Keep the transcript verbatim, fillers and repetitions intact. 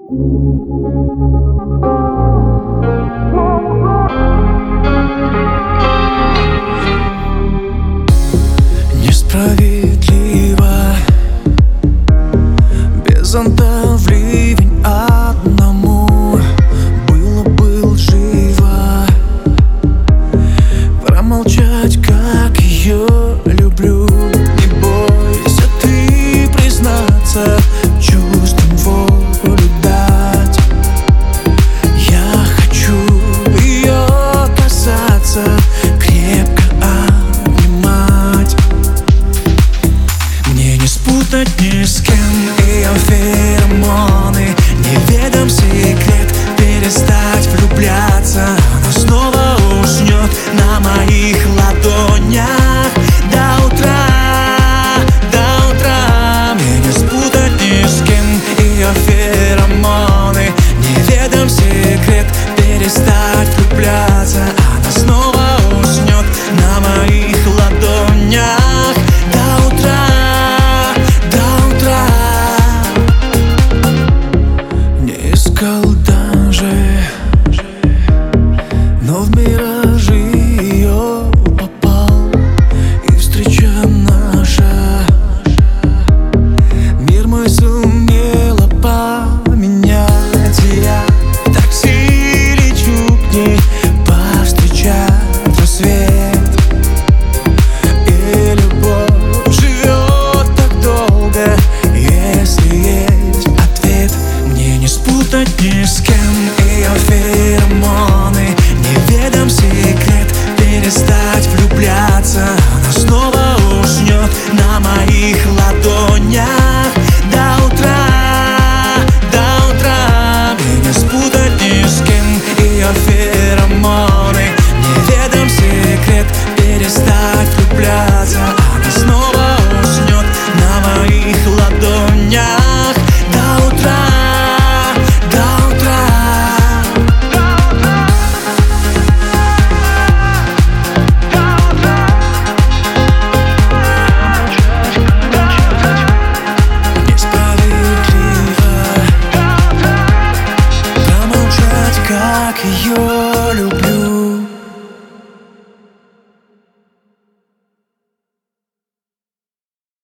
Несправедливо, без зонта в ливень одному было бы лживо промолчать, как ее люблю. Не бойся ты признаться, чувствам волю дать. Я хочу ее касаться, крепко обнимать. Мне не спутать ни с кем ее феромоны, неведом секрет перестать влюбляться. Она снова уснет на моих ладонях до утра, до утра. Мне не спутать ни с кем ее феромоны, неведом секрет перестать влюбляться. Она снова уснет на моих ладонях до утра, до утра. Не искал даже, но в миражи ее попал, и встреча наша мир мой сумела поменять. И я в такси лечу к ней повстречать рассвет. И любовь живет так долго, если есть ответ. Мне не спутать ни с кем ее феромоны, неведом секрет перестать влюбляться. Она снова уснет на моих ладонях до утра, до утра. Мне не спутать ни с кем ее феромоны, неведом секрет перестать влюбляться. Она снова уснет на моих ладонях до утра, до утра. Несправедливо промолчать, как ее люблю.